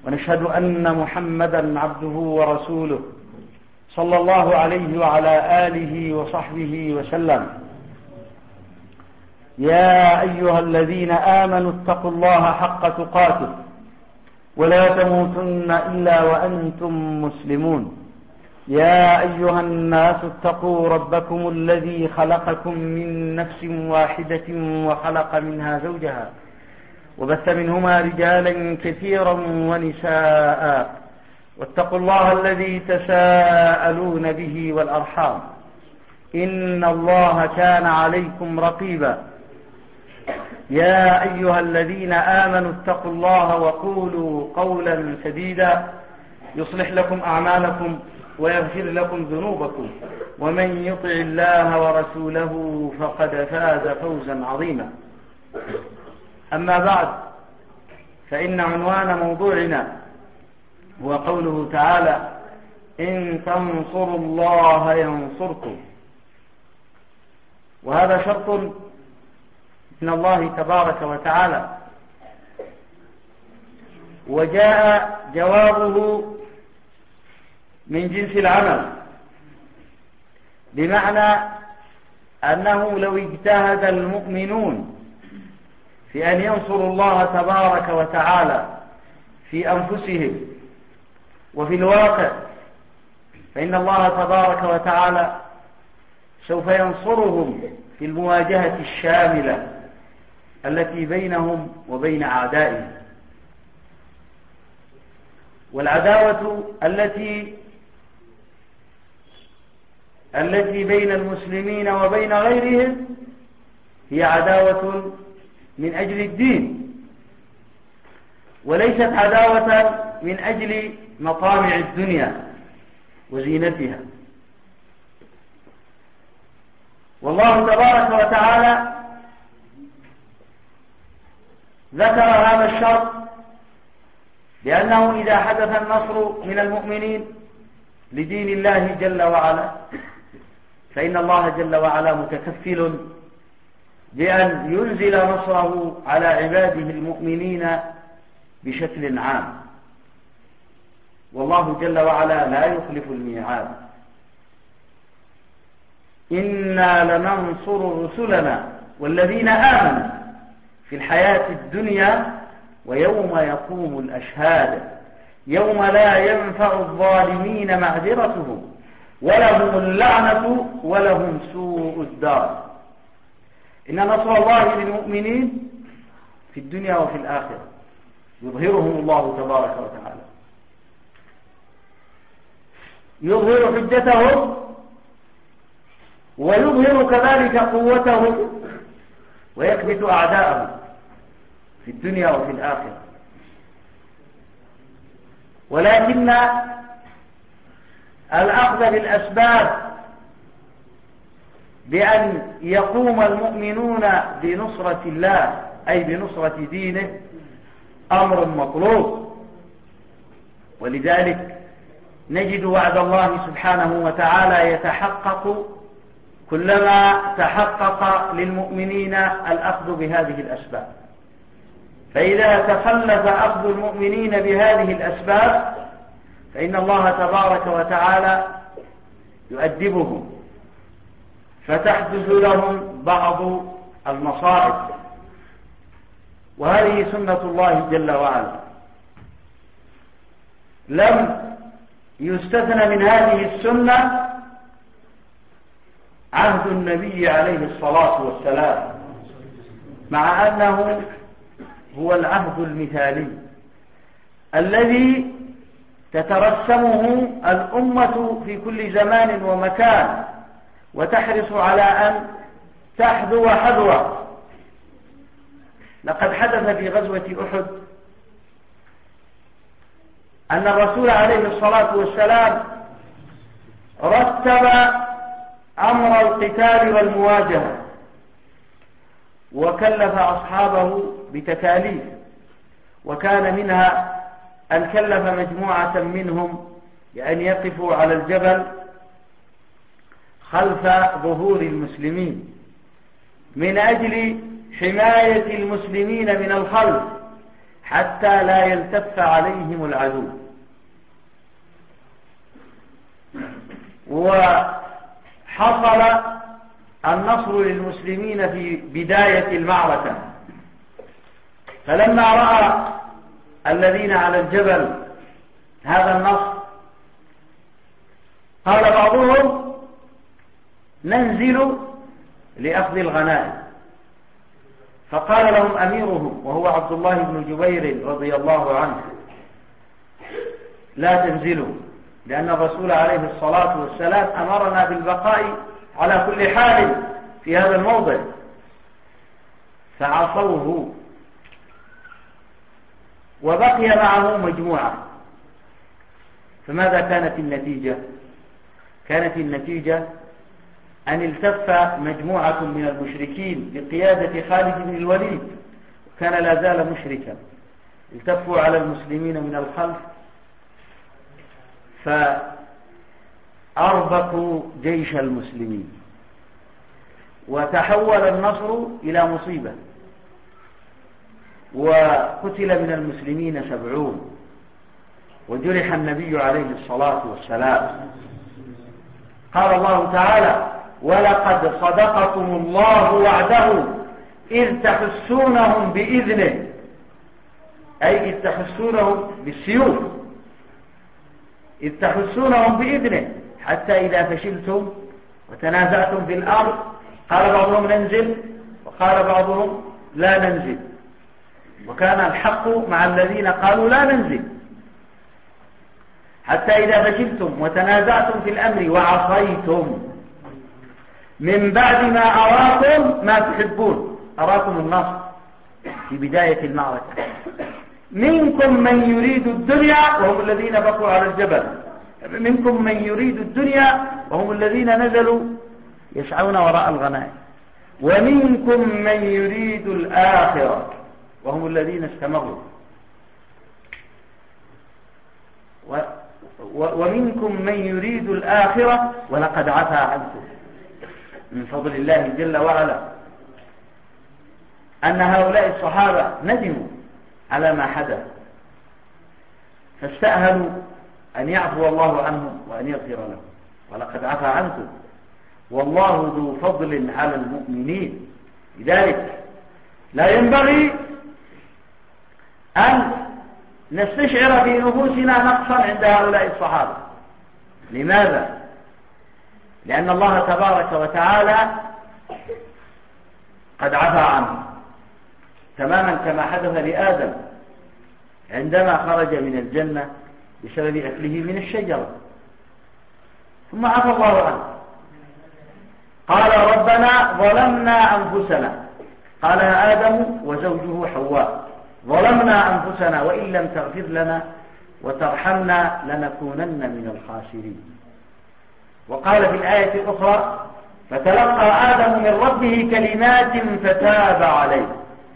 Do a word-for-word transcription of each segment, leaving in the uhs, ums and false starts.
ونشهد أن محمدا عبده ورسوله صلى الله عليه وعلى آله وصحبه وسلم. يا أيها الذين آمنوا اتقوا الله حق تقاته ولا تموتن إلا وأنتم مسلمون. يا أيها الناس اتقوا ربكم الذي خلقكم من نفس واحدة وخلق منها زوجها وبث منهما رجالا كثيرا ونساء، واتقوا الله الذي تساءلون به والأرحام إن الله كان عليكم رقيبا. يا أيها الذين آمنوا اتقوا الله وقولوا قولا سديدا يصلح لكم أعمالكم ويغفر لكم ذنوبكم، ومن يطع الله ورسوله فقد فاز فوزا عظيما. أما بعد، فإن عنوان موضوعنا هو قوله تعالى: إن تنصروا الله ينصركم. وهذا شرط من الله تبارك وتعالى، وجاء جوابه من جنس العمل، بمعنى أنه لو اجتهد المؤمنون في أن ينصروا الله تبارك وتعالى في أنفسهم وفي الواقع، فإن الله تبارك وتعالى سوف ينصرهم في المواجهة الشاملة التي بينهم وبين أعدائهم. والعداوة التي التي بين المسلمين وبين غيرهم هي عداوة من أجل الدين، وليست عداوة من أجل مطامع الدنيا وزينتها. والله تبارك وتعالى ذكر هذا الشرط لأنه إذا حدث النصر من المؤمنين لدين الله جل وعلا، فإن الله جل وعلا متكفل بأن ينزل نصره على عباده المؤمنين بشكل عام، والله جل وعلا لا يخلف الميعاد. إنا لننصر رسلنا والذين آمنوا في الحياة الدنيا ويوم يقوم الأشهاد يوم لا ينفع الظالمين معذرتهم ولهم اللعنة ولهم سوء الدار. إن نصر الله للمؤمنين في الدنيا وفي الآخرة، يظهرهم الله تبارك وتعالى، يظهر حجتهم ويظهر كذلك قوتهم ويكبت أعداءهم في الدنيا وفي الآخرة. ولكن الأخذ بالأسباب بأن يقوم المؤمنون بنصرة الله أي بنصرة دينه أمر مطلوب، ولذلك نجد وعد الله سبحانه وتعالى يتحقق كلما تحقق للمؤمنين الأخذ بهذه الأسباب. فإذا تخلف أخذ المؤمنين بهذه الأسباب فإن الله تبارك وتعالى يؤدبهم، فتحدث لهم بعض المصائب، وهذه سنة الله جل وعلا. لم يستثنى من هذه السنة عهد النبي عليه الصلاة والسلام، مع أنه هو العهد المثالي الذي تترسمه الأمة في كل زمان ومكان، وتحرص على أن تحذو حذوه. لقد حدث في غزوة أحد أن الرسول عليه الصلاة والسلام رتب أمر القتال والمواجهة، وكلف أصحابه بتكاليف، وكان منها أن كلف مجموعة منهم بأن يقفوا على الجبل خلف ظهور المسلمين من أجل حماية المسلمين من الخلف، حتى لا يلتف عليهم العدو. وحصل النصر للمسلمين في بداية المعركة، فلما رأى الذين على الجبل هذا النصر قال بعضهم ننزل لأخذ الغنائم، فقال لهم أميرهم وهو عبد الله بن جبير رضي الله عنه لا تنزلوا، لأن الرسول عليه الصلاة والسلام أمرنا بالبقاء على كل حال في هذا الموضع. فعصوه وبقي معه مجموعة. فماذا كانت النتيجة؟ كانت النتيجة أن التف مجموعة من المشركين بقيادة خالد بن الوليد، وكان لا زال مشركا، التفوا على المسلمين من الخلف فأربكوا جيش المسلمين، وتحول النصر إلى مصيبة، وقتل من المسلمين سبعون، وجرح النبي عليه الصلاة والسلام. قال الله تعالى ولقد صدقكم الله وعده إذ تحسونهم بإذنه، أي إذ تحسونهم بالسيوف، إذ تحسونهم بإذنه حتى إذا فشلتم وتنازعتم في الأرض قال بعضهم ننزل وقال بعضهم لا ننزل، وكان الحق مع الذين قالوا لا ننزل، حتى إذا فشلتم وتنازعتم في الأمر وعصيتم من بعد ما أراكم ما تحبون. أراكم النصر في بداية المعركة، منكم من يريد الدنيا وهم الذين بقوا على الجبل، منكم من يريد الدنيا وهم الذين نزلوا يسعون وراء الغنائم، ومنكم من يريد الآخرة وهم الذين استمروا، و ومنكم من يريد الآخرة ولقد عفا عنكم. من فضل الله جل وعلا أن هؤلاء الصحابة ندموا على ما حدث، فاستأهلوا أن يعفو الله عنهم وأن يغفر لهم، ولقد عفا عنكم والله ذو فضل على المؤمنين. لذلك لا ينبغي أن نستشعر في نفوسنا نقصا عند هؤلاء الصحابة. لماذا؟ لأن الله تبارك وتعالى قد عفا عنه تماما كما حدث لآدم عندما خرج من الجنة بسبب أكله من الشجرة، ثم عفى الله عنه. قال ربنا ظلمنا أنفسنا، قال آدم وزوجه حواء ظلمنا أنفسنا وإن لم تغفر لنا وترحمنا لنكونن من الخاسرين. وقال في الآية الأخرى فتلقى آدم من ربه كلمات فتاب عليه.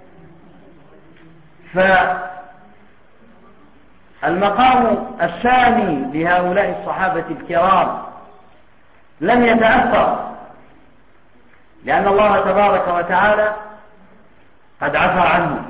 فالمقام الثاني لهؤلاء الصحابة الكرام لم يتأثر، لأن الله تبارك وتعالى قد عفى عنه.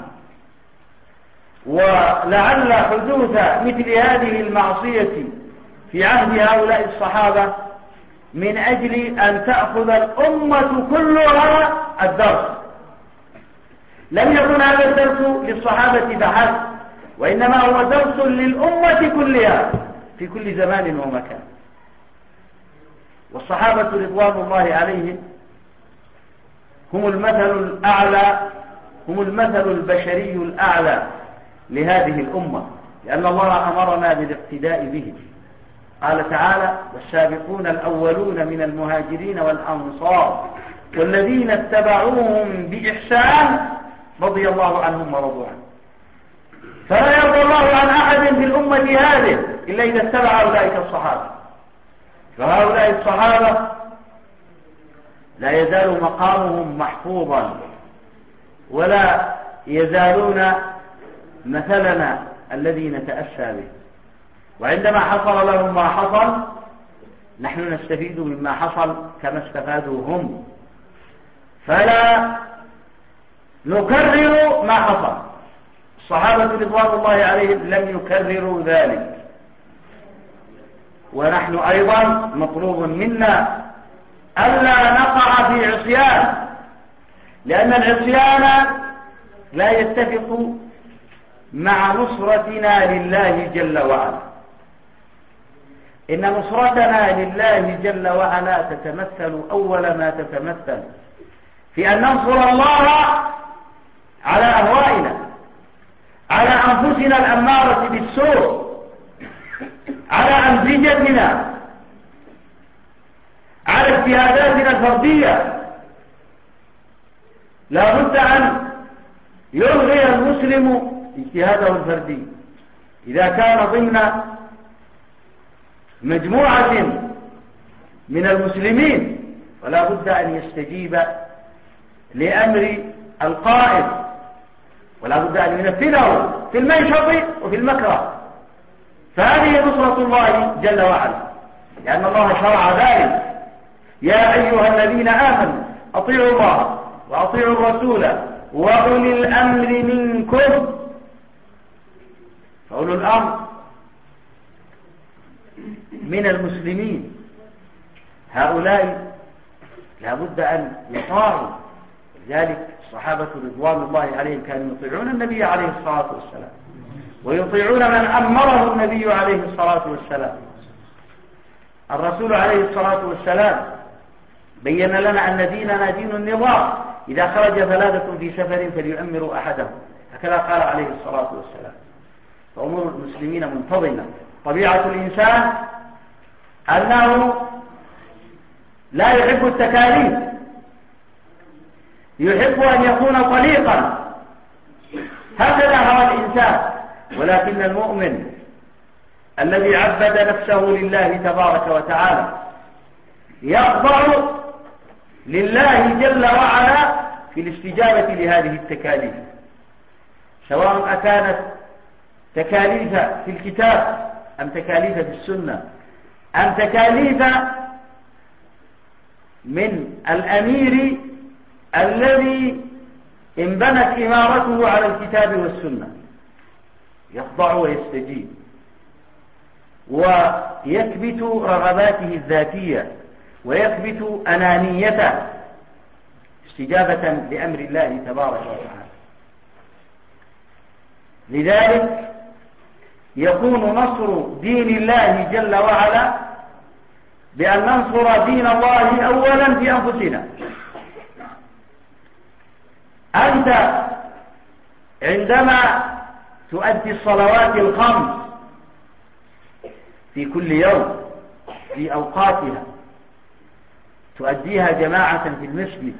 ولعل حدوث مثل هذه المعصية في عهد هؤلاء الصحابة من أجل أن تأخذ الأمة كلها الدرس. لم يكن هذا الدرس للصحابة فحسب، وإنما هو درس للأمة كلها في كل زمان ومكان. والصحابة رضوان الله عليهم هم المثل الأعلى، هم المثل البشري الأعلى لهذه الأمة، لأن الله أمرنا بالاقتداء به. قال تعالى والسابقون الأولون من المهاجرين والأنصار والذين اتبعوهم بإحسان رضي الله عنهم ورضوا عنه. فلا يرضى الله عن أحد في الأمة هذه إلا إذا اتبع أولئك الصحابة. فهؤلاء الصحابة لا يزال مقامهم محفوظا، ولا يزالون مثلنا الذي نتأسى به. وعندما حصل لهم ما حصل نحن نستفيد مما حصل كما استفادوا هم، فلا نكرر ما حصل. الصحابة رضوان الله عليهم لم يكرروا ذلك، ونحن أيضا مطلوب منا ألا نقع في عصيان، لأن العصيان لا يتفق مع نصرتنا لله جل وعلا. إن نصرتنا لله جل وعلا تتمثل أول ما تتمثل في أن ننصر الله على أهوائنا، على أنفسنا الأمارة بالسوء، على أمزجتنا، على اجتهاداتنا الفردية. لا بد أن يلغي المسلم اجتهاده الفردي إذا كان ضمن مجموعة من المسلمين، ولا بد أن يستجيب لأمر القائد، ولا بد أن ينفذه في المنشط وفي المكره. فهذه نصرة الله جل وعلا، لأن الله شرع ذلك: يا أيها الذين آمنوا أطيعوا الله وأطيعوا الرسول وأولي الأمر منكم. فأولو الأمر من المسلمين هؤلاء لا بد أن يطاعوا. لذلك الصحابة رضوان الله عليهم كانوا يطيعون النبي عليه الصلاة والسلام، ويطيعون من أمره النبي عليه الصلاة والسلام. الرسول عليه الصلاة والسلام بين لنا أن ديننا دين النظام، إذا خرج ثلاثة في سفر فليؤمروا أحدهم، هكذا قال عليه الصلاة والسلام. فأمور المسلمين منتظمة. طبيعة الإنسان أنه لا يحب التكاليف، يحب أن يكون طليقا، هكذا هو الإنسان. ولكن المؤمن الذي عبد نفسه لله تبارك وتعالى يخضع لله جل وعلا في الاستجابة لهذه التكاليف، سواء أكانت تكاليف في الكتاب أم تكاليف في السنة أم تكاليف من الأمير الذي انبنت إمارته على الكتاب والسنة. يخضع ويستجيب ويكبت رغباته الذاتية ويكبت أنانيته استجابة لأمر الله تبارك وتعالى. لذلك يكون نصر دين الله جل وعلا بأن ننصر دين الله أولا في أنفسنا. أنت عندما تؤدي الصلوات الخمس في كل يوم في أوقاتها، تؤديها جماعة في المسجد،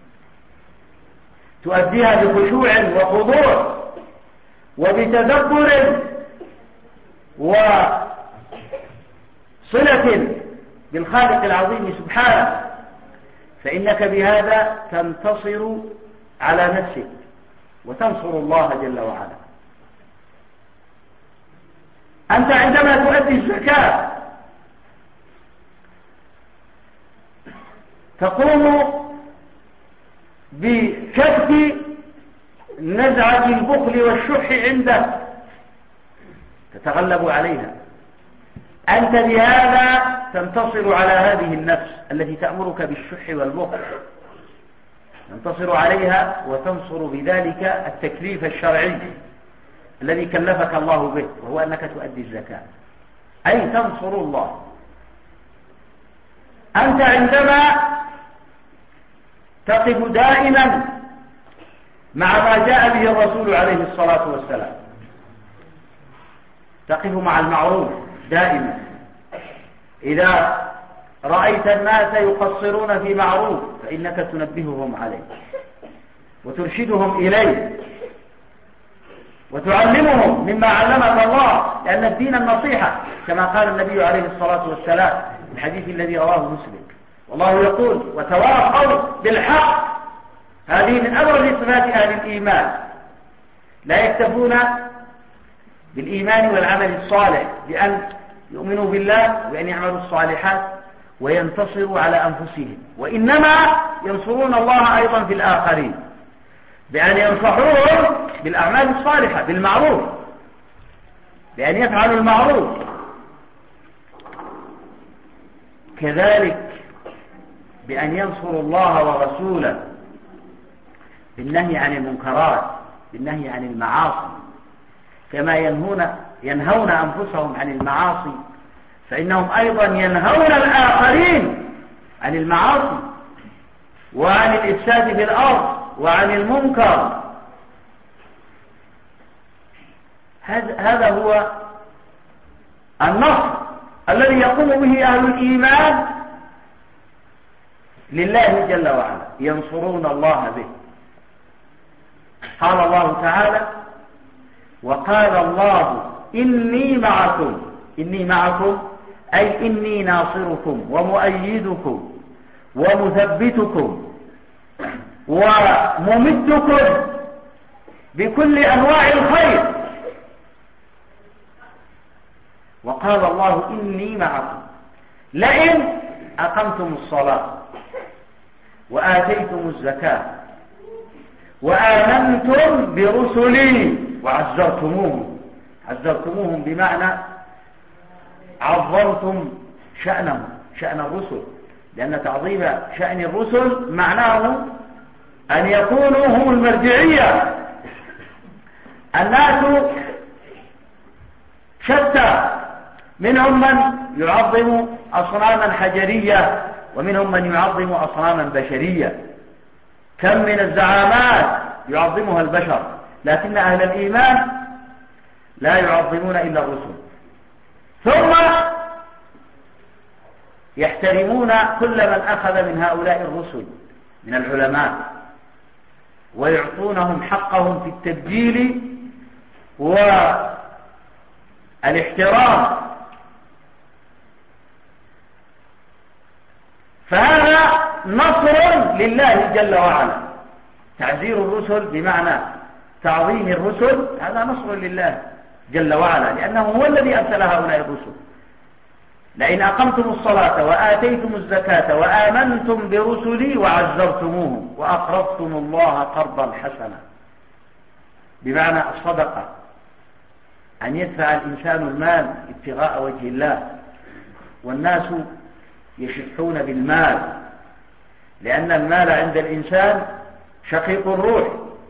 تؤديها بخشوع وخضوع وبتدبر وصلة بالخالق العظيم سبحانه، فإنك بهذا تنتصر على نفسك وتنصر الله جل وعلا. أنت عندما تؤدي الزكاة تقوم بكبت نزعة البخل والشح عندك، تتغلب عليها. أنت بهذا تنتصر على هذه النفس التي تأمرك بالشح والبخل، تنتصر عليها وتنصر بذلك التكليف الشرعي الذي كلفك الله به، وهو أنك تؤدي الزكاة، أي تنصر الله. أنت عندما تقف دائما مع ما جاء به الرسول عليه الصلاة والسلام، تقف مع المعروف دائما. إذا رأيت الناس يقصرون في معروف فإنك تنبههم عليه وترشدهم إليه وتعلمهم مما علمك الله، لأن الدين النصيحة كما قال النبي عليه الصلاة والسلام في الحديث الذي رواه مسلم: والله يقول وتواصوا بالحق. هذه من أبرز صفات أهل الإيمان، لا يكتفون بالإيمان والعمل الصالح بأن يؤمنوا بالله وأن يعملوا الصالحات وينتصروا على أنفسهم، وإنما ينصرون الله أيضا في الآخرين. بأن ينصحوهم بالأعمال الصالحة بالمعروف، بأن يفعلوا المعروف. كذلك بأن ينصروا الله ورسوله بالنهي عن المنكرات، بالنهي عن المعاصي، كما ينهون ينهون أنفسهم عن المعاصي فإنهم أيضا ينهون الآخرين عن المعاصي وعن الإفساد في الأرض وعن المنكر. هذا هو النصر الذي يقوم به أهل الإيمان لله جل وعلا، ينصرون الله به. قال الله تعالى: وقال الله إني معكم. إني معكم أي إني ناصركم ومؤيدكم ومثبتكم وممدكم بكل أنواع الخير. وقال الله إني معكم لئن أقمتم الصلاة وآتيتم الزكاة وآمنتم برسلي وعزرتموهم. عزرتموهم بمعنى عظمتم شأنهم، شأن الرسل، لأن تعظيم شأن الرسل معناه أن يكونوا هم المرجعية. الناس شتى، منهم من يعظم أصناما حجرية ومنهم من يعظم أصناما بشرية. كم من الزعامات يعظمها البشر، لكن أهل الإيمان لا يعظمون إلا الرسل. ثم يحترمون كل من أخذ من هؤلاء الرسل من العلماء، ويعطونهم حقهم في التبجيل والاحترام. فهذا نصر لله جل وعلا. تعزير الرسل بمعنى تعظيم الرسل، هذا نصر لله جل وعلا، لأنه هو الذي أرسل هؤلاء الرسل. لئن أقمتم الصلاة وآتيتم الزكاة وآمنتم برسلي وعزرتموهم وأقرضتم الله قرضا حسنا، بمعنى الصدقة، أن يدفع الإنسان المال ابتغاء وجه الله. والناس يشحون بالمال، لأن المال عند الإنسان شقيق الروح،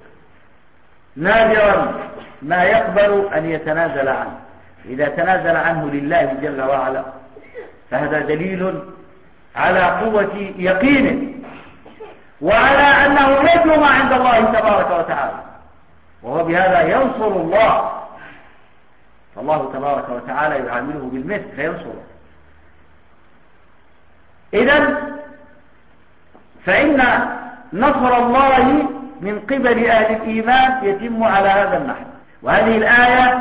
نادرا ما يقبل أن يتنازل عنه. إذا تنازل عنه لله جل وعلا فهذا دليل على قوة يقينه وعلى أنه يجمع ما عند الله تبارك وتعالى، وهو بهذا ينصر الله. فالله تبارك وتعالى يعامله بالمثل فينصره. إذن فإن نصر الله من قبل أهل الإيمان يتم على هذا النحو. وهذه الآية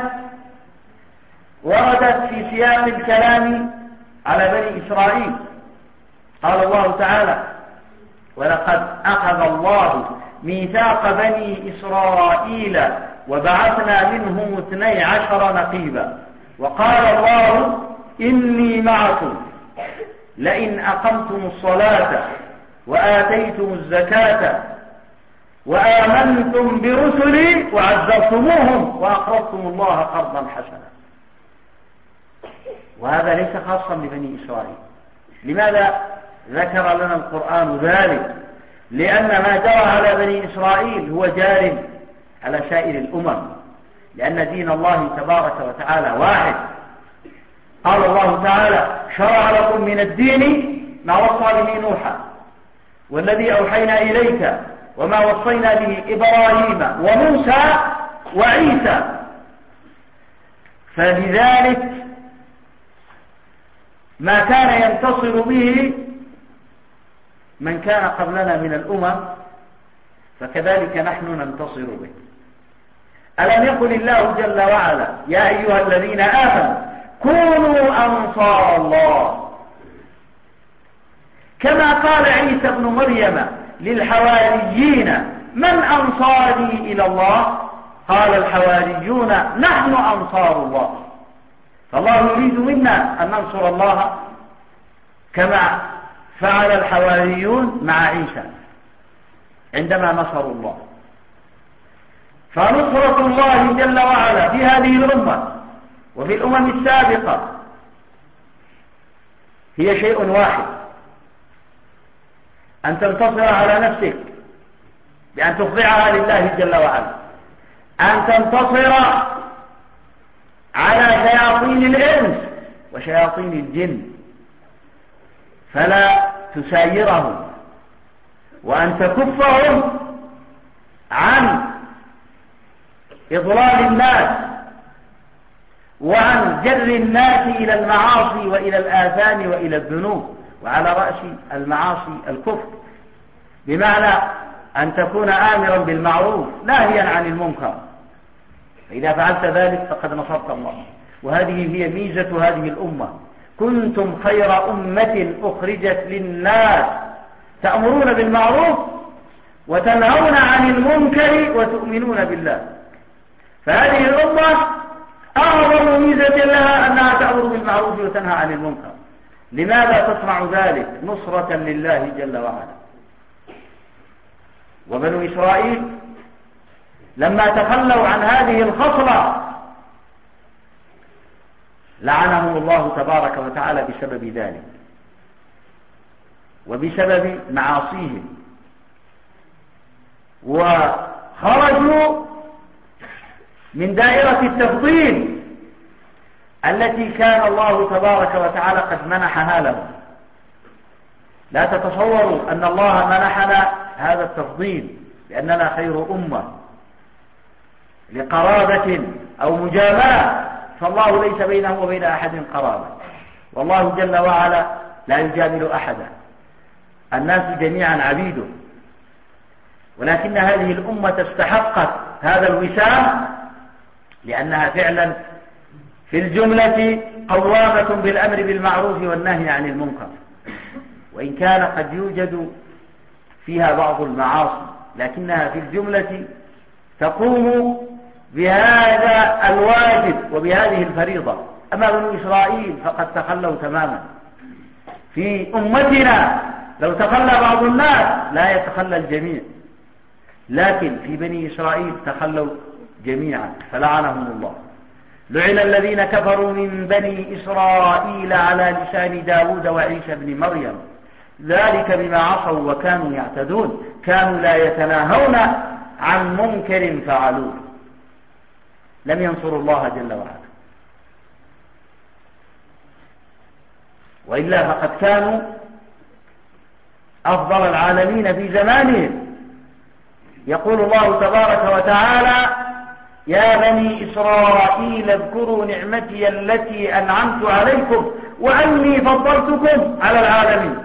وردت في سياق الكلام على بني إسرائيل. قال الله تعالى: ولقد أخذ الله ميثاق بني إسرائيل وبعثنا منهم اثني عشر نقيبا وقال الله إني معكم لئن أقمتم الصلاة وآتيتم الزكاة وآمنتم برسلي وعزرتموهم وأقرضتم الله قرضا حسنا. وهذا ليس خاصا ببني إسرائيل. لماذا ذكر لنا القرآن ذلك؟ لأن ما جرى على بني إسرائيل هو جار على سائر الأمم، لأن دين الله تبارك وتعالى واحد. قال الله تعالى: شرع لكم من الدين ما وصى به نوحا والذي أوحينا إليك وما وصينا به إبراهيم وموسى وعيسى. فلذلك ما كان ينتصر به من كان قبلنا من الأمم فكذلك نحن ننتصر به. ألم يقل الله جل وعلا: يا أيها الذين آمنوا كونوا أنصار الله، كما قال عيسى ابن مريم للحواريين: من أنصاري إلى الله؟ قال الحواريون: نحن أنصار الله. فالله يريد منا أن ننصر الله كما فعل الحواريون مع عيسى عندما نصروا الله. فنصرة الله جل وعلا في هذه الأمة وفي الأمم السابقة هي شيء واحد: أن تنتصر على نفسك بأن تخضعها لله جل وعلا، أن تنتصر على شياطين الإنس وشياطين الجن فلا تسايرهم، وأن تكفهم عن إضلال الناس وعن جر الناس إلى المعاصي وإلى الآثام وإلى الذنوب، وعلى رأس المعاصي الكفر، بمعنى أن تكون آمرا بالمعروف ناهيا عن المنكر، فإذا فعلت ذلك فقد نصرت الله. وهذه هي ميزة هذه الأمة: كنتم خير أمة أخرجت للناس تأمرون بالمعروف وتنهون عن المنكر وتؤمنون بالله. فهذه الأمة أعظم ميزة لها أنها تأمر بالمعروف وتنهى عن المنكر. لماذا تصنع ذلك؟ نصرة لله جل وعلا. وبنو إسرائيل لما تخلوا عن هذه الخصلة لعنهم الله تبارك وتعالى بسبب ذلك وبسبب معاصيهم، وخرجوا من دائرة التفضيل التي كان الله تبارك وتعالى قد منحها لهم. لا تتصوروا أن الله منحنا هذا التفضيل لأننا خير أمة لقرابة أو مجاملة، فالله ليس بينه وبين أحد قرابة، والله جل وعلا لا يجامل أحدا، الناس جميعا عبيده. ولكن هذه الأمة استحقت هذا الوسام لأنها فعلا في الجملة قوامة بالأمر بالمعروف والنهي عن المنكر، وإن كان قد يوجد فيها بعض المعاصي، لكنها في الجملة تقوم بهذا الواجب وبهذه الفريضة. أما بنو إسرائيل فقد تخلوا تماما. في أمتنا لو تخلى بعض الناس لا يتخلى الجميع، لكن في بني إسرائيل تخلوا جميعا فلعنهم الله. لعن الذين كفروا من بني إسرائيل على لسان داود وعيسى بن مريم ذلك بما عصوا وكانوا يعتدون كانوا لا يتناهون عن منكر فعلوه. لم ينصروا الله جل وعلا، وإلا فقد كانوا أفضل العالمين في زمانهم. يقول الله تبارك وتعالى: يا بني إسرائيل اذكروا نعمتي التي أنعمت عليكم وأني فضلتكم على العالمين.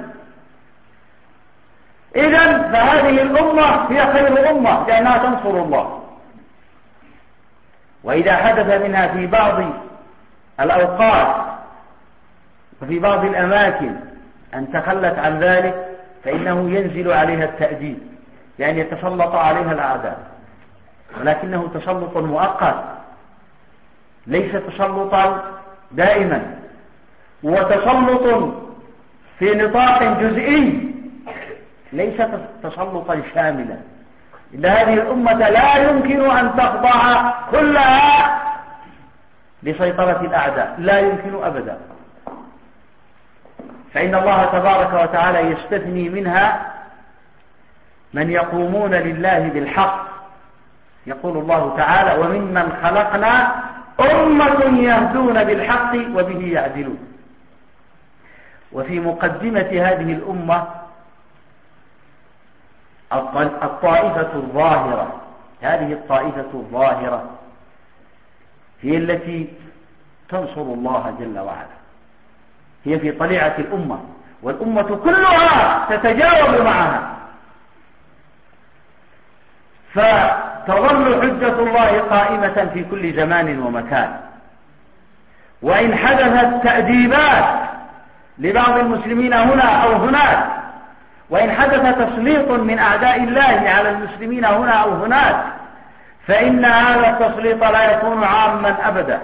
إذن فهذه الأمة هي خير أمة لأنها تنصر الله. وإذا حدث منها في بعض الأوقات وفي بعض الأماكن أن تخلت عن ذلك فإنه ينزل عليها التأديب، يعني يتسلط عليها الأعداء، ولكنه تسلط مؤقت ليس تسلطا دائما، وتسلط في نطاق جزئي ليس تسلطا شاملا. إن هذه الأمة لا يمكن أن تخضع كلها لسيطرة الأعداء، لا يمكن أبدا، فإن الله تبارك وتعالى يستثني منها من يقومون لله بالحق. يقول الله تعالى: وممن خلقنا أمة يهدون بالحق وبه يعدلون. وفي مقدمة هذه الأمة الطائفة الظاهرة، هذه الطائفة الظاهرة هي التي تنصر الله جل وعلا، هي في طليعة الأمة، والأمة كلها تتجاوب معها، فتظل حجة الله قائمة في كل زمان ومكان. وإن حدثت تأديبات لبعض المسلمين هنا أو هناك، وإن حدث تسليط من أعداء الله على المسلمين هنا أو هناك، فإن هذا التسليط لا يكون عاما أبدا،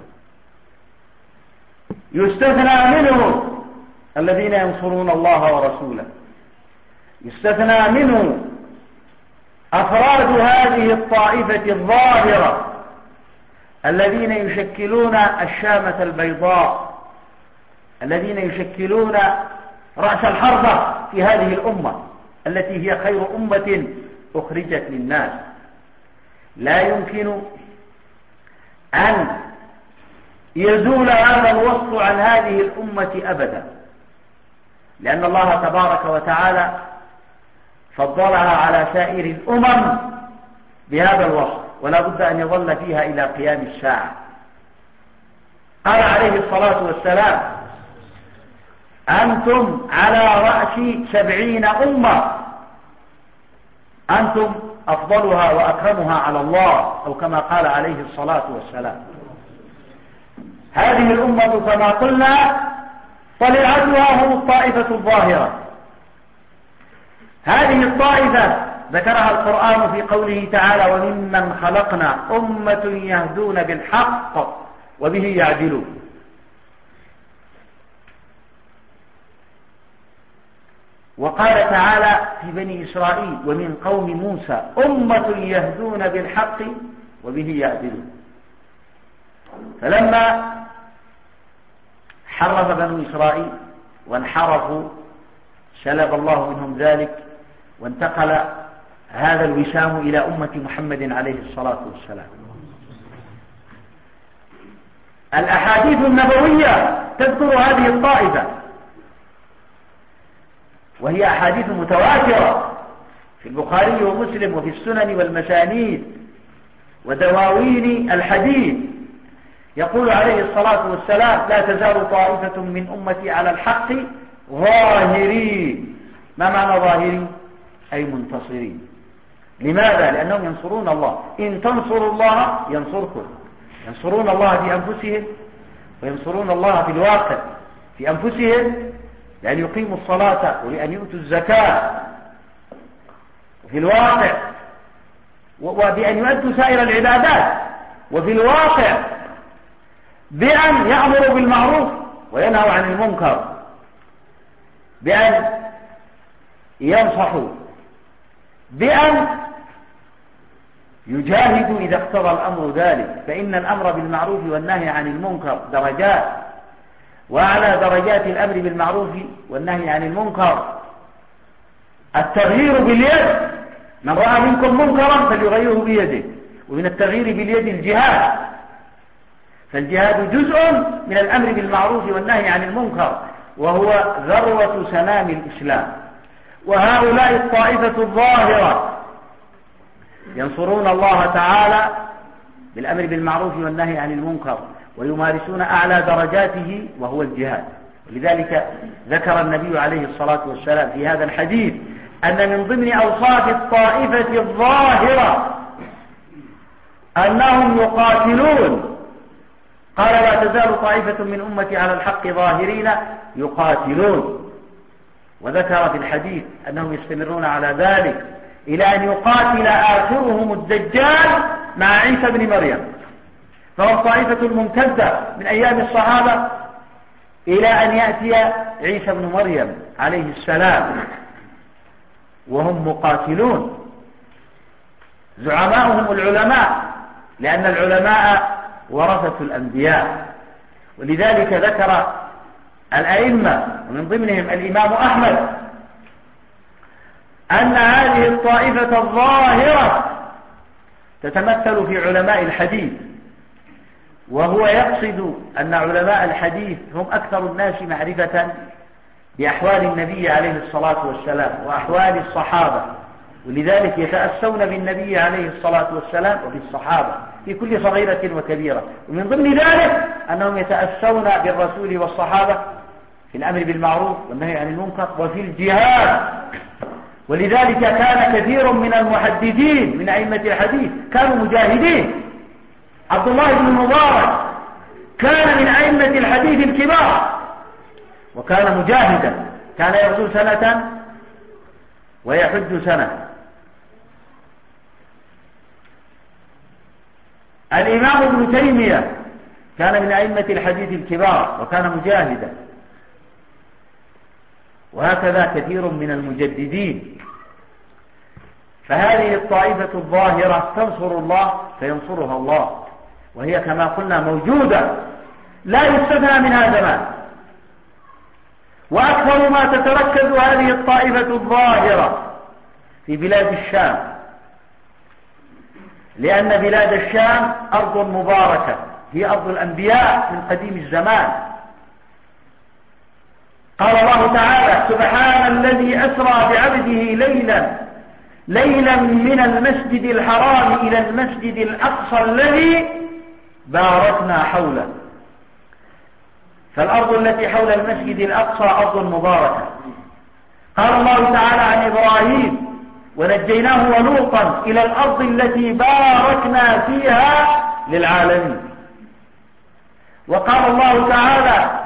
يستثنى منه الذين ينصرون الله ورسوله، يستثنى منه أفراد هذه الطائفة الظاهرة الذين يشكلون الشامة البيضاء، الذين يشكلون رأس الحربة في هذه الأمة التي هي خير أمة أخرجت للناس. لا يمكن أن يزول هذا الوصف عن هذه الأمة أبدا، لأن الله تبارك وتعالى فضلها على سائر الأمم بهذا الوصف، ولا بد أن يظل فيها إلى قيام الساعة. قال عليه الصلاة والسلام: أنتم على رأس سبعين أمة، أنتم أفضلها وأكرمها على الله، أو كما قال عليه الصلاة والسلام. هذه الأمة كما قلنا طليعتها هم الطائفة الظاهرة. هذه الطائفة ذكرها القرآن في قوله تعالى: وممن خلقنا أمة يهدون بالحق وبه يعدلون. وقال تعالى في بني إسرائيل: ومن قوم موسى أمة يهدون بالحق وبه يعدلون. فلما حرف بنو إسرائيل وانحرفوا سلب الله منهم ذلك، وانتقل هذا الوسام إلى أمة محمد عليه الصلاة والسلام. الأحاديث النبوية تذكر هذه الطائفة، وهي أحاديث متواترة في البخاري ومسلم وفي السنن والمسانيد ودواوين الحديث. يقول عليه الصلاة والسلام: لا تزال طائفة من أمتي على الحق ظاهرين. ما معنى ظاهرين؟ أي منتصرين. لماذا؟ لأنهم ينصرون الله. إن تنصروا الله ينصركم. ينصرون الله في أنفسهم، وينصرون الله في الواقع في أنفسهم، لأن يقيموا الصلاة ولأن يؤتوا الزكاة، وفي الواقع وبأن يؤدوا سائر العبادات، وفي الواقع بأن يأمروا بالمعروف وينهوا عن المنكر، بأن ينصحوا، بأن يجاهدوا إذا اقتضى الأمر ذلك. فإن الأمر بالمعروف والنهي عن المنكر درجات، وأعلى درجات الأمر بالمعروف والنهي عن المنكر التغيير باليد. من رأى منكم منكرا فليغيره بيده، ومن التغيير باليد الجهاد. فالجهاد جزء من الأمر بالمعروف والنهي عن المنكر، وهو ذروة سنام الإسلام. وهؤلاء الطائفة الظاهرة ينصرون الله تعالى بالأمر بالمعروف والنهي عن المنكر، ويمارسون أعلى درجاته وهو الجهاد. ولذلك ذكر النبي عليه الصلاة والسلام في هذا الحديث أن من ضمن أوصاف الطائفة الظاهرة أنهم يقاتلون. قال: لا تزال طائفة من أمتي على الحق ظاهرين يقاتلون. وذكر في الحديث أنهم يستمرون على ذلك إلى أن يقاتل آخرهم الدجال مع عيسى بن مريم. فهو الطائفة الممتدة من أيام الصحابة إلى أن يأتي عيسى بن مريم عليه السلام، وهم مقاتلون. زعماؤهم العلماء، لأن العلماء ورثة الأنبياء. ولذلك ذكر الأئمة ومن ضمنهم الإمام أحمد أن هذه الطائفة الظاهرة تتمثل في علماء الحديث، وهو يقصد أن علماء الحديث هم أكثر الناس معرفة بأحوال النبي عليه الصلاة والسلام وأحوال الصحابة، ولذلك يتأسون بالنبي عليه الصلاة والسلام وبالصحابة في كل صغيرة وكبيرة. ومن ضمن ذلك أنهم يتأسون بالرسول والصحابة في الأمر بالمعروف والنهي عن المنكر وفي الجهاد. ولذلك كان كثير من المحدثين من أئمة الحديث كانوا مجاهدين. عبد الله بن المبارك كان من أئمة الحديث الكبار، وكان مجاهدا، كان يغزو سنة ويحج سنة. الإمام ابن تيمية كان من أئمة الحديث الكبار وكان مجاهدا، وهكذا كثير من المجددين. فهذه الطائفة الظاهرة تنصر الله فينصرها الله، وهي كما قلنا موجودة لا يستثنى منها زمان. وأكثر ما تتركز هذه الطائفة الظاهرة في بلاد الشام، لأن بلاد الشام أرض مباركة، هي أرض الأنبياء من قديم الزمان. قال الله تعالى: سبحان الذي أسرى بعبده ليلا ليلا من المسجد الحرام إلى المسجد الأقصى الذي باركنا حوله. فالأرض التي حول المسجد الأقصى أرض مباركة. قال الله تعالى عن إبراهيم: ونجيناه ولوطا إلى الأرض التي باركنا فيها للعالمين. وقال الله تعالى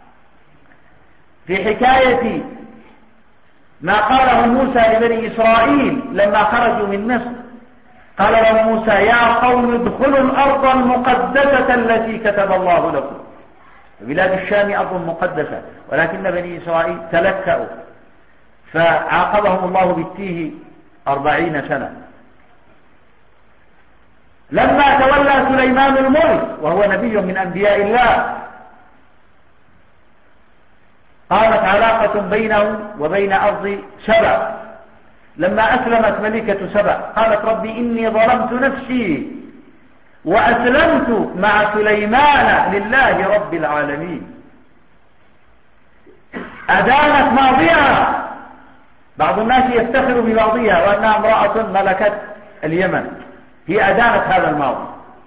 في حكاية ما قاله موسى لبني إسرائيل لما خرجوا من مصر، قال له موسى: يا قوم ادخلوا الأرض المقدسة التي كتب الله لكم. بلاد الشام أرض مقدسة، ولكن بني إسرائيل تلكأوا فعاقبهم الله بالتيه أربعين سنة. لما تولى سليمان الملك وهو نبي من أنبياء الله، قامت علاقة بينه وبين أرض سبأ. لما أسلمت ملكة سبأ قالت: ربي إني ظلمت نفسي وأسلمت مع سليمان لله رب العالمين. أدانت ماضيها. بعض الناس يفتخر بماضيها وأنها امرأة ملكت اليمن، هي أدانت هذا الماضي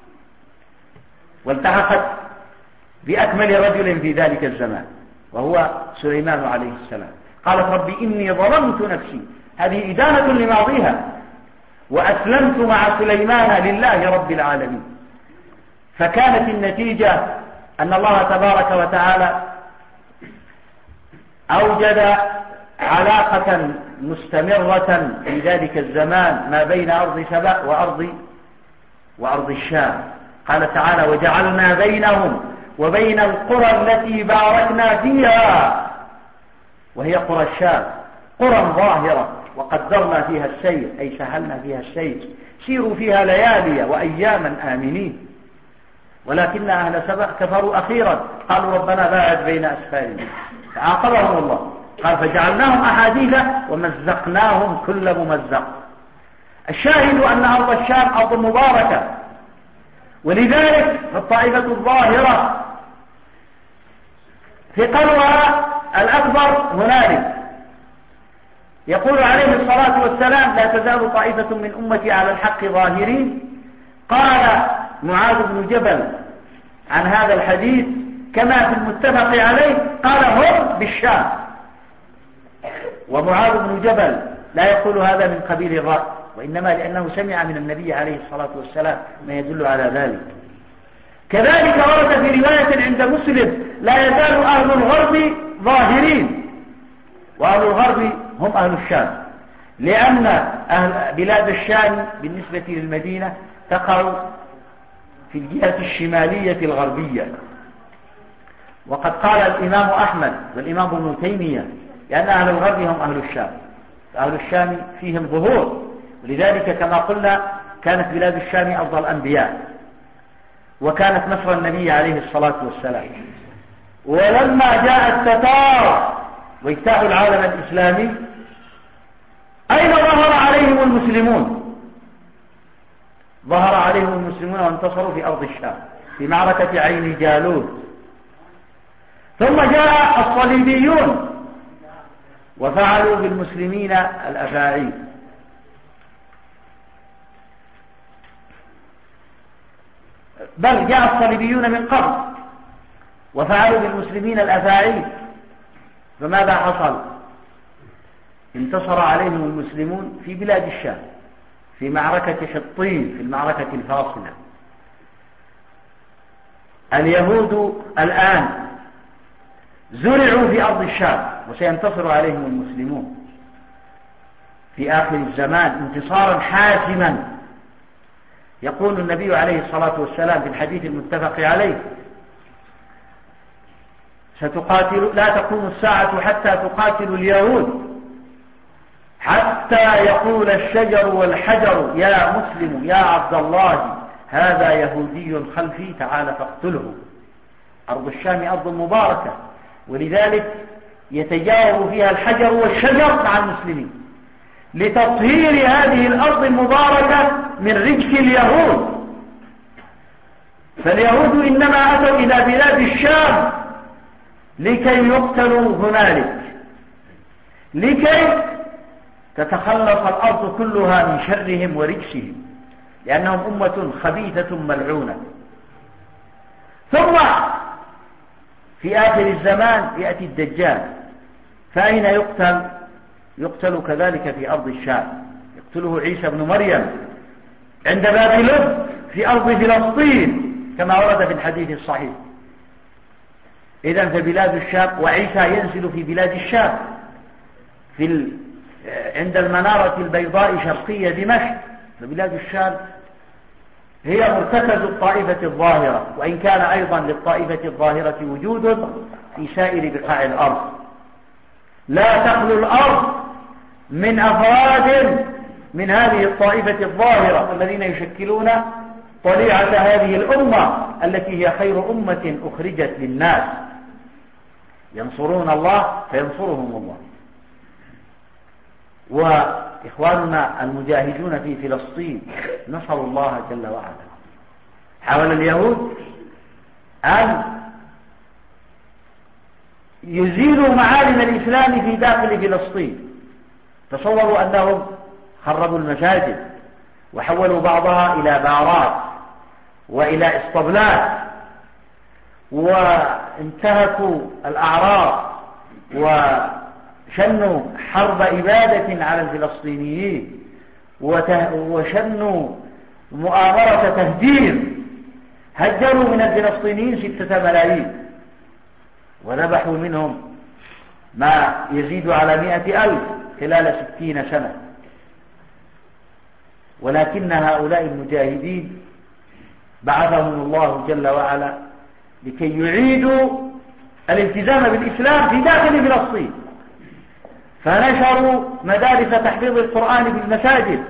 والتحقت بأكمل رجل في ذلك الزمان وهو سليمان عليه السلام. قالت: ربي إني ظلمت نفسي، هذه إدانة لماضيها، وأسلمت مع سليمان لله رب العالمين. فكانت النتيجة أن الله تبارك وتعالى أوجد علاقة مستمرة في ذلك الزمان ما بين أرض سبأ وأرض وأرض الشام. قال تعالى: وجعلنا بينهم وبين القرى التي باركنا فيها، وهي قرى الشام، قرى ظاهرة وقدرنا فيها السير، أي سهلنا فيها السير، سيروا فيها ليالي وأياما آمنين. ولكن أهل سبأ كفروا أخيرا، قالوا: ربنا باعد بين أسفارنا، فعاقبهم الله، قال: فجعلناهم أحاديث ومزقناهم كل ممزق. الشاهد أن أرض الشام أرض مباركة، ولذلك الطائفة الظاهرة ثقلها الأكبر هنالك. يقول عليه الصلاة والسلام: لا تزال طائفة من أمتي على الحق ظاهرين. قال معاذ بن جبل عن هذا الحديث كما في المتفق عليه، قال: هم بالشام. ومعاذ بن جبل لا يقول هذا من قبيل الرأي، وإنما لأنه سمع من النبي عليه الصلاة والسلام ما يدل على ذلك. كذلك ورد في رواية عند مسلم: لا يزال أهل الغرب ظاهرين. وأهل الغرب هم أهل الشام، لأن أهل بلاد الشام بالنسبة للمدينة تقع في الجهة الشمالية الغربية. وقد قال الإمام أحمد والإمام ابن تيمية لأن أهل الغرب هم أهل الشام، فأهل الشام فيهم ظهور، ولذلك كما قلنا كانت بلاد الشام أرض الأنبياء، وكانت مصر النبي عليه الصلاة والسلام. ولما جاء التتار واجتاحوا العالم الإسلامي، أين ظهر عليهم المسلمون؟ ظهر عليهم المسلمون وانتصروا في أرض الشام في معركة عين جالوت. ثم جاء الصليبيون وفعلوا بالمسلمين الأفاعيل. بل جاء الصليبيون من قبل وفعلوا بالمسلمين الأفاعيل. فماذا حصل؟ انتصر عليهم المسلمون في بلاد الشام في معركة حطين، في المعركة الفاصلة. اليهود الآن زرعوا في أرض الشام وسينتصر عليهم المسلمون في آخر الزمان انتصارا حاسما. يقول النبي عليه الصلاة والسلام في الحديث المتفق عليه: ستقاتل لا تقوم الساعة حتى تقاتل اليهود حتى حتى يقول الشجر والحجر يا مسلم يا عبد الله هذا يهودي خلفي تعال فاقتله. أرض الشام أرض مباركة، ولذلك يتجاوب فيها الحجر والشجر مع المسلمين لتطهير هذه الأرض المباركة من رجس اليهود. فاليهود إنما أتوا إلى بلاد الشام لكي يقتلوا هنالك، لكي تتخلص الأرض كلها من شرهم ورجسهم، لأنهم أمة خبيثة ملعونة. ثم في آخر الزمان يأتي الدجال، فأين يقتل؟ يقتل كذلك في أرض الشام، يقتله عيسى بن مريم عند باب لد في أرض فلسطين كما ورد في الحديث الصحيح. إذن في بلاد الشام، وعيسى ينزل في بلاد الشام في ال... عند المنارة البيضاء شرقية دمشق. فبلاد الشام هي مرتكز الطائفة الظاهرة، وإن كان أيضا للطائفة الظاهرة وجود في سائر بقاع الأرض. لا تخلو الأرض من أفراد من هذه الطائفة الظاهرة الذين يشكلون طليعة هذه الأمة التي هي خير أمة أخرجت للناس، ينصرون الله فينصرهم الله. وإخواننا المجاهدون في فلسطين نصروا الله جل وعلا. حاول اليهود أن يزيلوا معالم الإسلام في داخل فلسطين. تصوروا أنهم خربوا المساجد وحولوا بعضها إلى بارات وإلى اسطبلات، وانتهكوا الأعراض وشنوا حرب إبادة على الفلسطينيين، وشنوا مؤامرة تهجير. هجروا من الفلسطينيين ستة ملايين وذبحوا منهم ما يزيد على مئة ألف خلال ستين سنة. ولكن هؤلاء المجاهدين بعثهم الله جل وعلا لكي يعيدوا الالتزام بالإسلام في داخل فلسطين، فنشروا مدارس تحفيظ القرآن بالمساجد،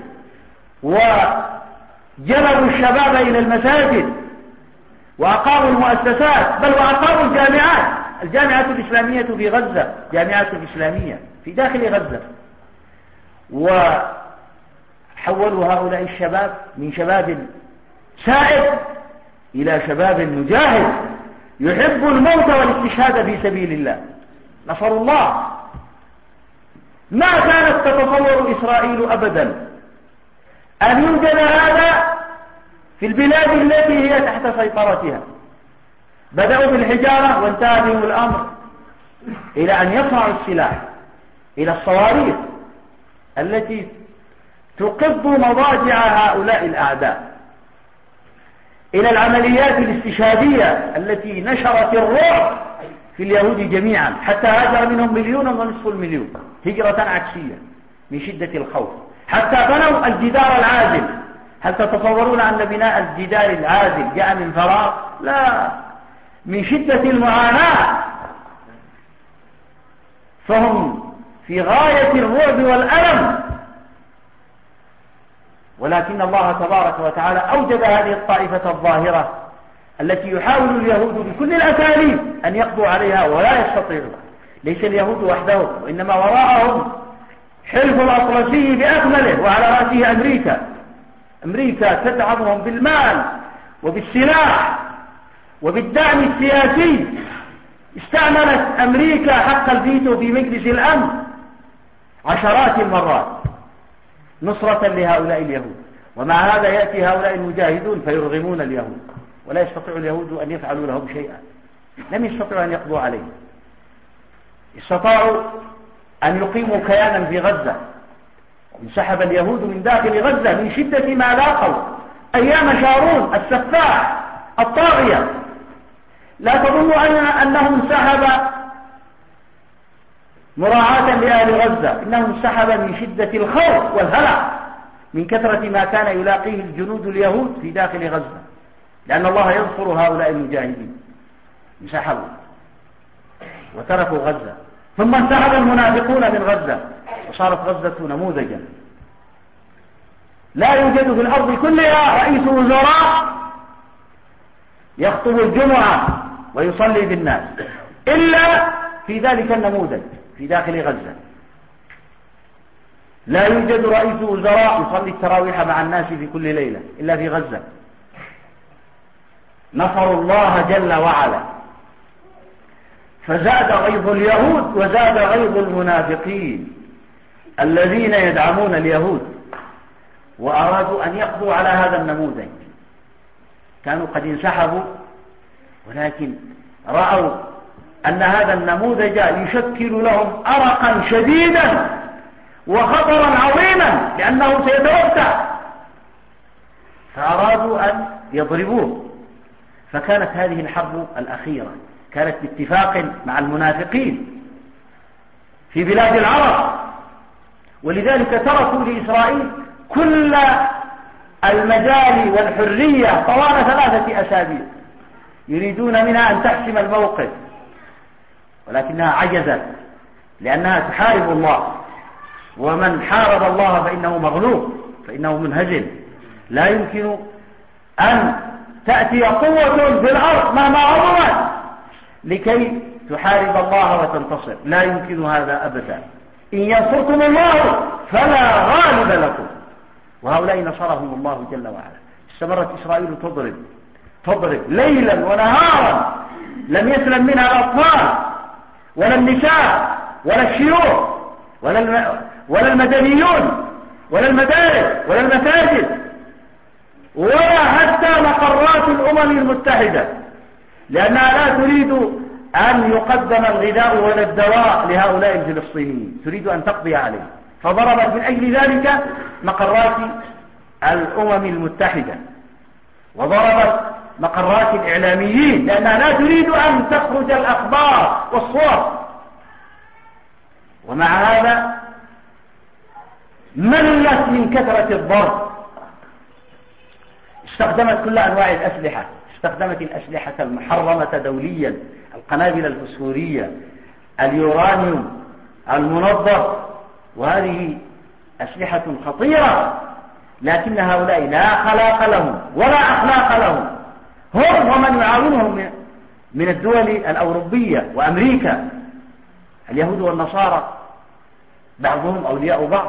وجلبوا الشباب إلى المساجد، وأقاموا المؤسسات، بل وأقاموا الجامعات. الجامعة الإسلامية في غزة جامعة إسلامية في داخل غزة، وحولوا هؤلاء الشباب من شباب سائر إلى شباب مجاهد يحب الموت والاستشهاد في سبيل الله. نصروا الله. ما كانت تتصور إسرائيل أبدا أن يوجد هذا في البلاد التي هي تحت سيطرتها. بدأوا بالحجارة وانتهى بهم الأمر إلى أن يصنعوا السلاح، إلى الصواريخ التي تقض مضاجع هؤلاء الأعداء، إلى العمليات الاستشهادية التي نشرت الرعب في اليهود جميعا، حتى هاجر منهم مليون ونصف المليون هجرة عكسية من شدة الخوف، حتى بنوا الجدار العازل. هل تتصورون أن بناء الجدار العازل جاء من فراغ؟ لا، من شدة المعاناة. فهم في غاية الرعب والألم، ولكن الله تبارك وتعالى أوجد هذه الطائفة الظاهرة التي يحاول اليهود بكل الأساليب أن يقضوا عليها ولا يستطيعون. ليس اليهود وحدهم، وإنما وراءهم حلف الأطلسي بأكمله، وعلى رأسه أمريكا. أمريكا تدعمهم بالمال وبالسلاح وبالدعم السياسي. استعملت أمريكا حق الفيتو في مجلس الأمن عشرات المرات نصرة لهؤلاء اليهود، ومع هذا يأتي هؤلاء المجاهدون فيرغمون اليهود، ولا يستطيع اليهود أن يفعلوا لهم شيئا. لم يستطيعوا أن يقضوا عليه. استطاعوا أن يقيموا كيانا في غزة. انسحب اليهود من داخل غزة من شدة ما لاقوا أيام شارون السفاح الطاغية. لا تظنوا أن أنه انسحب مراعاة لأهل غزة، إنه انسحب من شدة الخوف والهلع من كثرة ما كان يلاقيه الجنود اليهود في داخل غزة، لأن الله ينصر هؤلاء المجاهدين. انسحبوا وتركوا غزة. ثم انسحب المنافقون من غزة، وصارت غزة نموذجا. لا يوجد في الأرض كلها رئيس وزراء يخطب الجمعة ويصلي بالناس إلا في ذلك النموذج في داخل غزة. لا يوجد رئيس وزراء يصلي التراويح مع الناس في كل ليلة إلا في غزة. نصروا الله جل وعلا، فزاد غيظ اليهود وزاد غيظ المنافقين الذين يدعمون اليهود، وأرادوا أن يقضوا على هذا النموذج. كانوا قد انسحبوا، ولكن رأوا أن هذا النموذج يشكل لهم أرقا شديدا وخطرا عظيما لأنه سيتوسع، فأرادوا أن يضربوه. فكانت هذه الحرب الأخيرة كانت باتفاق مع المنافقين في بلاد العرب، ولذلك تركوا لإسرائيل كل المجال والحرية طوال ثلاثة أسابيع، يريدون منها أن تحسم الموقف، ولكنها عجزت لأنها تحارب الله، ومن حارب الله فإنه مغلوب، فإنه منهزم. لا يمكن أن تأتي قوة في الأرض مهما عظمت لكي تحارب الله وتنتصر، لا يمكن هذا أبدا. إن ينصركم الله فلا غالب لكم، وهؤلاء نصرهم الله جل وعلا. استمرت إسرائيل تضرب تضرب ليلا ونهارا، لم يسلم منها الأطفال ولا النساء ولا الشيوخ ولا الم... ولا المدنيون ولا المدارس ولا المساجد ولا حتى مقرات الأمم المتحدة، لأنها لا تريد أن يقدم الغذاء ولا الدواء لهؤلاء الفلسطينيين، تريد أن تقضي عليه. فضربت من أجل ذلك مقرات الأمم المتحدة، وضربت مقرات الإعلاميين، لأنها لا تريد أن تخرج الأخبار والصور. ومع هذا ملت من كثرة الضرب، استخدمت كل أنواع الأسلحة، استخدمت الأسلحة المحرمة دوليا، القنابل الفسفورية، اليورانيوم المنظف، وهذه أسلحة خطيرة، لكن هؤلاء لا خلاق لهم ولا أخلاق لهم، هم ومن يعاونهم من الدول الأوروبية وأمريكا. اليهود والنصارى بعضهم أولياء بعض.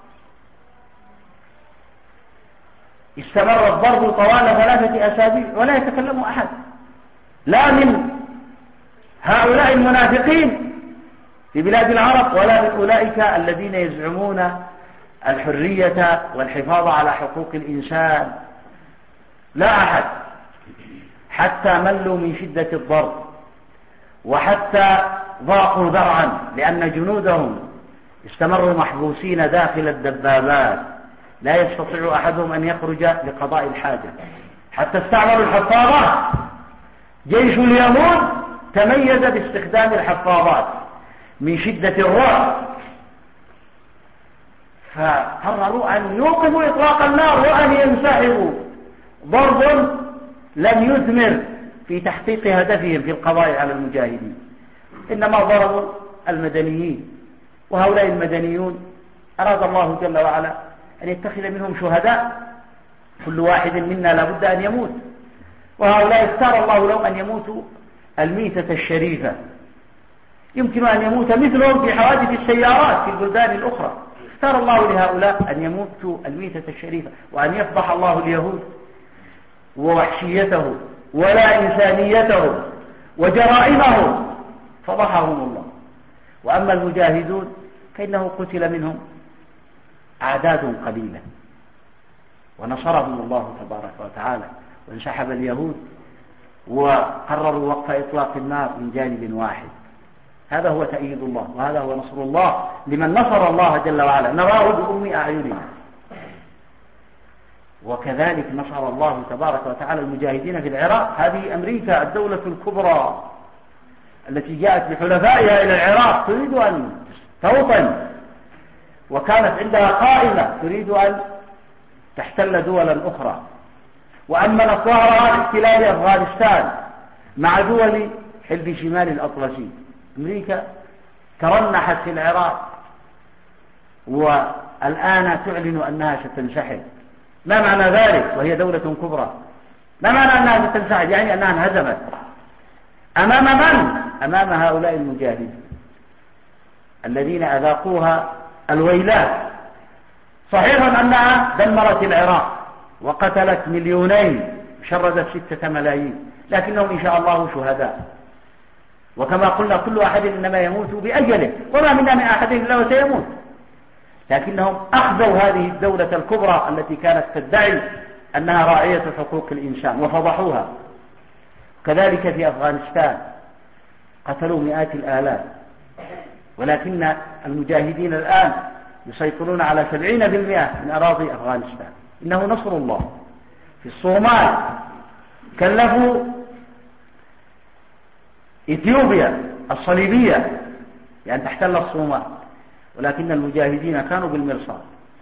استمر الضرب طوال ثلاثة أسابيع ولا يتكلم أحد، لا من هؤلاء المنافقين في بلاد العرب ولا من أولئك الذين يزعمون الحرية والحفاظ على حقوق الإنسان، لا أحد، حتى ملوا من شدة الضرب، وحتى ضاقوا ذرعا، لأن جنودهم استمروا محبوسين داخل الدبابات، لا يستطيع أحدهم أن يخرج لقضاء الحاجة، حتى استعملوا الحفاظات. جيش اليهود تميز باستخدام الحفاظات من شدة الرعب، فقرروا أن يوقفوا إطلاق النار وأن ينسحبوا. ضرب لم يثمر في تحقيق هدفهم في القضاء على المجاهدين، إنما ضربوا المدنيين، وهؤلاء المدنيون أراد الله جل وعلا أن يتخذ منهم شهداء، كل واحد منا لابد أن يموت، وهؤلاء اختار الله لهم أن يموتوا الميتة الشريفة. يمكن أن يموت مثلهم في حوادث السيارات في البلدان الأخرى، اختار الله لهؤلاء أن يموتوا الميتة الشريفة، وأن يفضح الله اليهود ووحشيته ولا إنسانيته وجرائمهم، فضحهم الله. وأما المجاهدون فإنه قتل منهم أعداد قليلة، ونصرهم الله تبارك وتعالى، وانسحب اليهود وقرروا وقف إطلاق النار من جانب واحد. هذا هو تأييد الله، وهذا هو نصر الله لمن نصر الله جل وعلا، نراه بأم أعيننا. وكذلك نصر الله تبارك وتعالى المجاهدين في العراق. هذه أمريكا الدولة الكبرى التي جاءت بحلفائها إلى العراق تريد أن توطن، وكانت عندها قائمة تريد أن تحتل دولا أخرى، وأمن ظهرها لاحتلال أفغانستان مع دول حلف شمال الأطلسي. أمريكا ترنحت في العراق والآن تعلن أنها ستنسحب. ما معنى ذلك وهي دولة كبرى؟ ما معنى أنها ستنسحب؟ يعني أنها انهزمت أمام من؟ أمام هؤلاء المجاهدين الذين أذاقوها الويلات. صحيح أنها دمرت العراق وقتلت مليونين شردت ستة ملايين، لكنهم إن شاء الله شهداء، وكما قلنا كل أحد إنما يموت بأجله، وما منا من أحد إلا وسيموت، لكنهم أخذوا هذه الدولة الكبرى التي كانت تدعي أنها راعية حقوق الإنسان وفضحوها. كذلك في أفغانستان قتلوا مئات الآلاف، ولكن المجاهدين الآن يسيطرون على سبعين بالمئة من أراضي أفغانستان. إنه نصر الله. في الصومال كلفوا إثيوبيا الصليبية لأن تحتل الصومال، ولكن المجاهدين كانوا بالمرصاد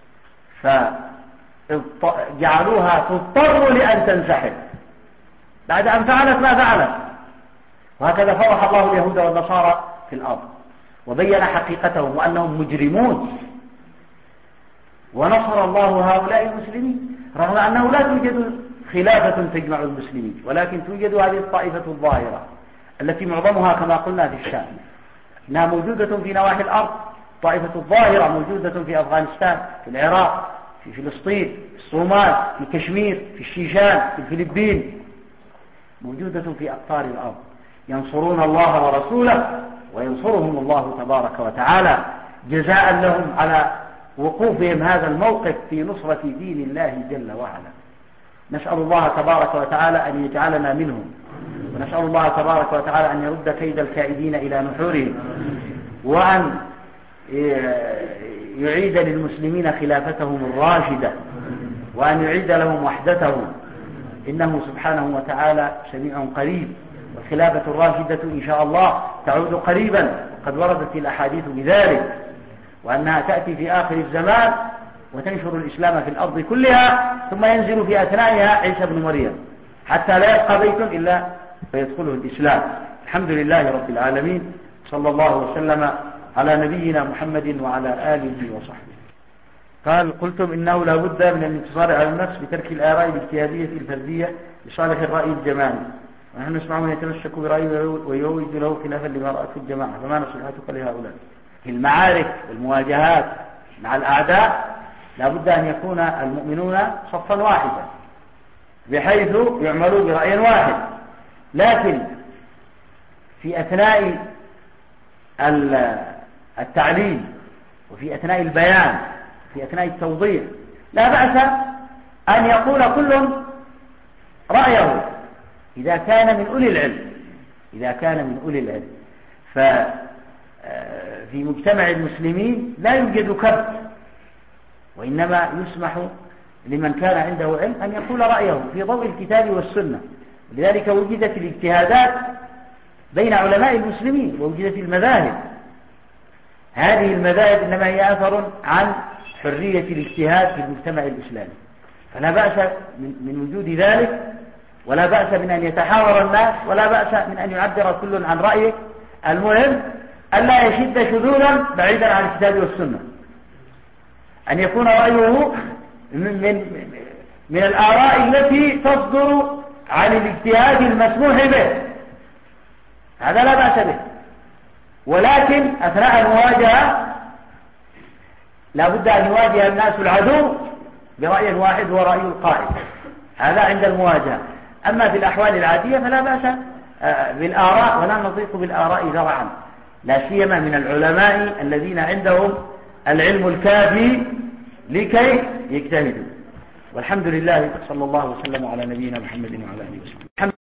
فجعلوها تضطر لأن تنسحب بعد أن فعلت ما فعلت. وهكذا فرح الله اليهود والنصارى في الأرض وبين حقيقتهم وأنهم مجرمون، ونصر الله هؤلاء المسلمين رغم أنه لا توجد خلافة تجمع المسلمين، ولكن توجد هذه الطائفة الظاهرة التي معظمها كما قلنا في الشام، إنها موجودة في نواحي الأرض. طائفة الظاهرة موجودة في أفغانستان، في العراق، في فلسطين، في الصومال، في كشمير، في الشيشان، في الفلبين، موجودة في أقطار الأرض، ينصرون الله ورسوله وينصرهم الله تبارك وتعالى جزاء لهم على وقوفهم هذا الموقف في نصرة دين الله جل وعلا. نسأل الله تبارك وتعالى أن يجعلنا منهم، ونسأل الله تبارك وتعالى أن يرد كيد الكائدين إلى نحورهم، وأن يعيد للمسلمين خلافتهم الراشدة، وأن يعيد لهم وحدتهم، إنه سبحانه وتعالى سميع قريب. والخلافة الراشدة إن شاء الله تعود قريبا، وقد وردت الأحاديث بذلك، وأنها تأتي في آخر الزمان وتنشر الإسلام في الأرض كلها، ثم ينزل في أثنائها عيسى بن مريم حتى لا يبقى بيت إلا فيدخله الإسلام. الحمد لله رب العالمين، صلى الله وسلم على نبينا محمد وعلى آله وصحبه. قال: قلتم إنه لا بد من الانتصار على النفس بترك الآراء الاجتهادية الفردية لصالح الرأي الجماعي، ونحن نسمع من يتمسك برأيه ويوجد له خلافا لما رأته الجماعة، فما نصيحتك لهؤلاء؟ في المعارك والمواجهات مع الأعداء لا بد أن يكون المؤمنون صفا واحدا بحيث يعملوا برأي واحد، لكن في أثناء التعليم وفي أثناء البيان في أثناء التوضيح لا بأس أن يقول كل رأيه إذا كان من أولي العلم إذا كان من أولي العلم ففي مجتمع المسلمين لا يوجد كبت، وإنما يسمح لمن كان عنده علم أن يقول رأيه في ضوء الكتاب والسنة. لذلك وجدت الاجتهادات بين علماء المسلمين ووجدت المذاهب. هذه المذاهب إنما هي أثر عن حرية الاجتهاد في المجتمع الإسلامي، فلا بأس من وجود ذلك، ولا بأس من أن يتحاور الناس، ولا بأس من أن يعبر كل عن رأيه. المهم ألا يشد شذوذا بعيدا عن الكتاب والسنة، أن يكون رأيه من, من, من الآراء التي تصدر عن الاجتهاد المسموح به، هذا لا بأس به. ولكن أثناء المواجهة لا بد أن يواجه الناس العدو برأي واحد هو رأي القائد، هذا عند المواجهة. أما في الأحوال العادية فلا بأس بالآراء، ولا نضيق بالآراء ذرعا، لا سيما من العلماء الذين عندهم العلم الكافي لكي يجتهدوا. والحمد لله، صلى الله وسلم على نبينا محمد وعلى آله وسلم.